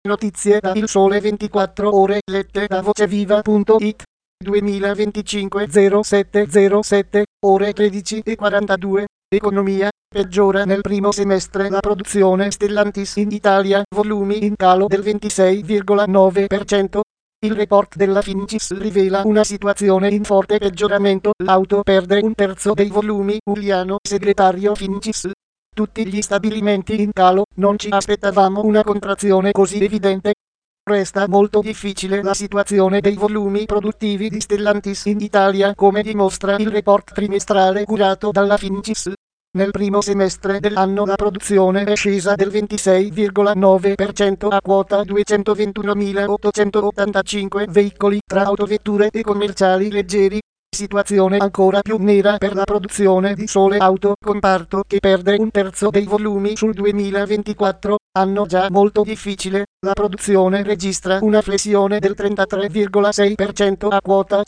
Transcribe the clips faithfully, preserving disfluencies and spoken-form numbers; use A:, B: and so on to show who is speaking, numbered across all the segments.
A: Notizie da Il Sole ventiquattro Ore lette da voceviva punto it. duemilaventicinque zero sette zero sette, ore tredici e quarantadue. Economia. Peggiora nel primo semestre la produzione Stellantis in Italia, volumi in calo del ventisei virgola nove per cento. Il report della Fincis rivela una situazione in forte peggioramento. L'auto perde un terzo dei volumi. Giuliano, segretario Fincis. Tutti gli stabilimenti in calo, non ci aspettavamo una contrazione così evidente. Resta molto difficile la situazione dei volumi produttivi di Stellantis in Italia, come dimostra il report trimestrale curato dalla Fincis. Nel primo semestre dell'anno la produzione è scesa del ventisei virgola nove per cento a quota duecentoventunomilaottocentottantacinque veicoli tra autovetture e commerciali leggeri. Situazione ancora più nera per la produzione di sole auto, comparto che perde un terzo dei volumi sul duemilaventiquattro, anno già molto difficile. La produzione registra una flessione del trentatré virgola sei per cento a quota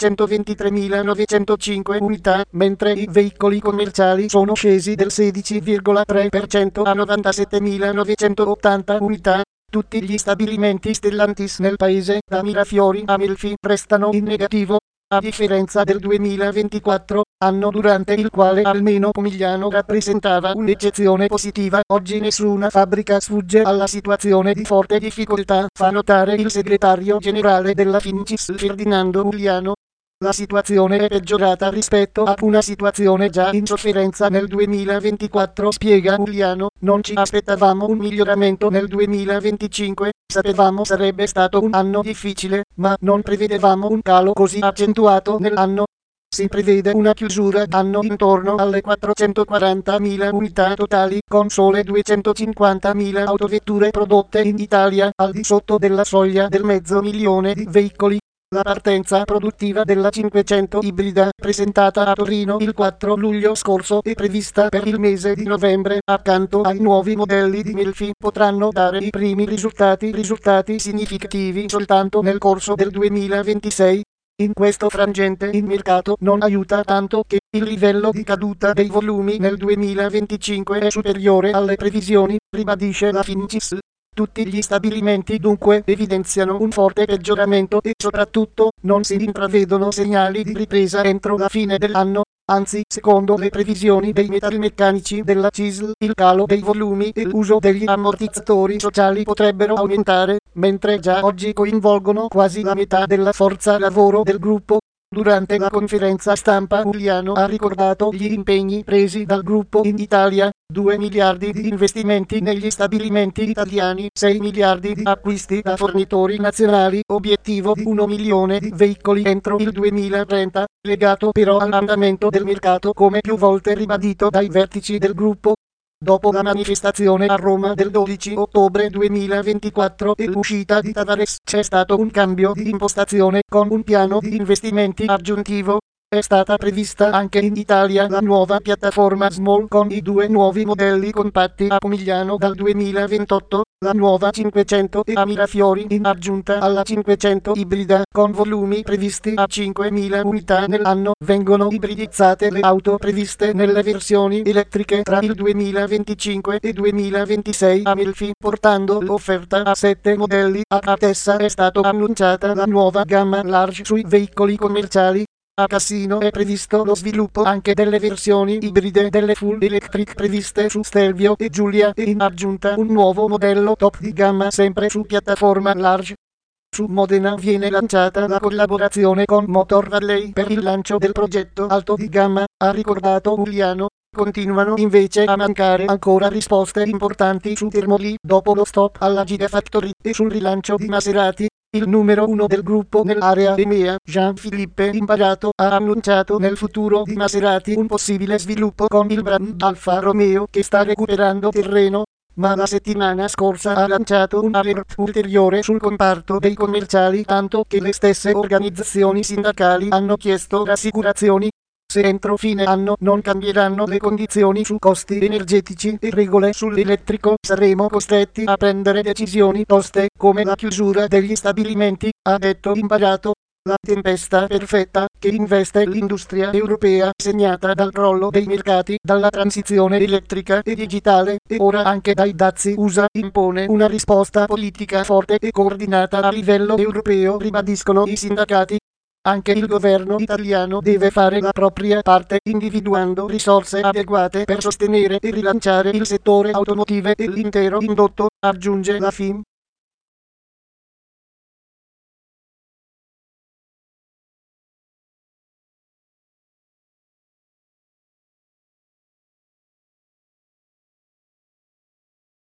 A: centoventitremilanovecentocinque unità, mentre i veicoli commerciali sono scesi del sedici virgola tre per cento a novantasettemilanovecentottanta unità. Tutti gli stabilimenti Stellantis nel paese, da Mirafiori a Melfi, restano in negativo. A differenza del duemilaventiquattro, anno durante il quale almeno Pomigliano rappresentava un'eccezione positiva, oggi nessuna fabbrica sfugge alla situazione di forte difficoltà, fa notare il segretario generale della Fincis Ferdinando Giuliano. La situazione è peggiorata rispetto a una situazione già in sofferenza nel duemilaventiquattro, spiega Giuliano. Non ci aspettavamo un miglioramento nel duemilaventicinque, sapevamo sarebbe stato un anno difficile, ma non prevedevamo un calo così accentuato nell'anno. Si prevede una chiusura d'anno intorno alle quattrocentoquarantamila unità totali, con sole duecentocinquantamila autovetture prodotte in Italia, al di sotto della soglia del mezzo milione di veicoli. La partenza produttiva della cinquecento ibrida, presentata a Torino il quattro luglio scorso, è prevista per il mese di novembre. Accanto ai nuovi modelli di Melfi potranno dare i primi risultati, risultati significativi soltanto nel corso del duemilaventisei. In questo frangente il mercato non aiuta tanto che il livello di caduta dei volumi nel duemilaventicinque è superiore alle previsioni, ribadisce la Fincis. Tutti gli stabilimenti dunque evidenziano un forte peggioramento e soprattutto non si intravedono segnali di ripresa entro la fine dell'anno. Anzi, secondo le previsioni dei metalmeccanici della C I S L, il calo dei volumi e l'uso degli ammortizzatori sociali potrebbero aumentare, mentre già oggi coinvolgono quasi la metà della forza lavoro del gruppo. Durante la conferenza stampa Giuliano ha ricordato gli impegni presi dal gruppo in Italia, due miliardi di investimenti negli stabilimenti italiani, sei miliardi di acquisti da fornitori nazionali, obiettivo di un milione di veicoli entro il duemilatrenta, legato però all'andamento del mercato come più volte ribadito dai vertici del gruppo. Dopo la manifestazione a Roma del dodici ottobre duemilaventiquattro e l'uscita di Tavares, c'è stato un cambio di impostazione con un piano di investimenti aggiuntivo. È stata prevista anche in Italia la nuova piattaforma Small con i due nuovi modelli compatti a Pomigliano dal duemilaventotto, la nuova cinquecento e a Mirafiori in aggiunta alla cinquecento ibrida, con volumi previsti a cinquemila unità nell'anno. Vengono ibridizzate le auto previste nelle versioni elettriche tra il duemilaventicinque e duemilaventisei a Melfi, portando l'offerta a sette modelli. A Atessa è stata annunciata la nuova gamma Large sui veicoli commerciali. A Cassino è previsto lo sviluppo anche delle versioni ibride delle full electric previste su Stelvio e Giulia e in aggiunta un nuovo modello top di gamma sempre su piattaforma Large. Su Modena viene lanciata la collaborazione con Motor Valley per il lancio del progetto alto di gamma, ha ricordato Giuliano. Continuano invece a mancare ancora risposte importanti su Termoli dopo lo stop alla Gigafactory e sul rilancio di Maserati. Il numero uno del gruppo nell'area E M E A, Jean-Philippe Imparato, ha annunciato nel futuro di Maserati un possibile sviluppo con il brand Alfa Romeo che sta recuperando terreno, ma la settimana scorsa ha lanciato un alert ulteriore sul comparto dei commerciali, tanto che le stesse organizzazioni sindacali hanno chiesto rassicurazioni. Se entro fine anno non cambieranno le condizioni su costi energetici e regole sull'elettrico, saremo costretti a prendere decisioni toste, come la chiusura degli stabilimenti, ha detto Imparato. La tempesta perfetta che investe l'industria europea, segnata dal crollo dei mercati, dalla transizione elettrica e digitale e ora anche dai dazi U S A, impone una risposta politica forte e coordinata a livello europeo, ribadiscono i sindacati. Anche il governo italiano deve fare la propria parte, individuando risorse adeguate per sostenere e rilanciare il settore automotive e l'intero indotto, aggiunge la F I M.